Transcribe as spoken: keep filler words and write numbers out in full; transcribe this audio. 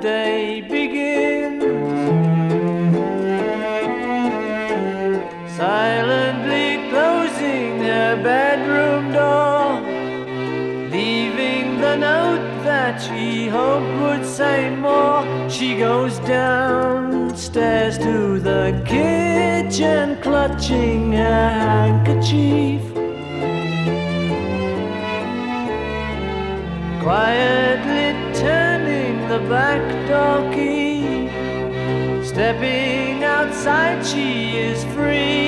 day begins. Silently closing her bedroom door, leaving the note that she hoped would say more. She goes downstairs to the kitchen, clutching her handkerchief, quietly turning the back door key. Stepping outside, she is free.